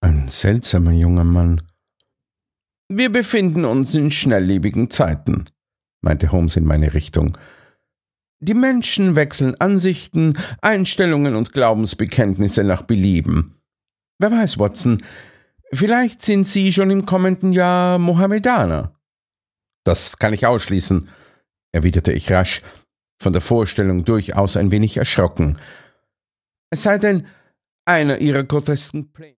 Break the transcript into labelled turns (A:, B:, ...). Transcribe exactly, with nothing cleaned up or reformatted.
A: Ein seltsamer junger Mann. »Wir befinden uns in schnelllebigen Zeiten«, meinte Holmes in meine Richtung. »Die Menschen wechseln Ansichten, Einstellungen und Glaubensbekenntnisse nach Belieben. Wer weiß, Watson, vielleicht sind Sie schon im kommenden Jahr Mohammedaner.« »Das kann ich ausschließen«, erwiderte ich rasch, von der Vorstellung durchaus ein wenig erschrocken. »Es sei denn, einer Ihrer grotesken Pläne.«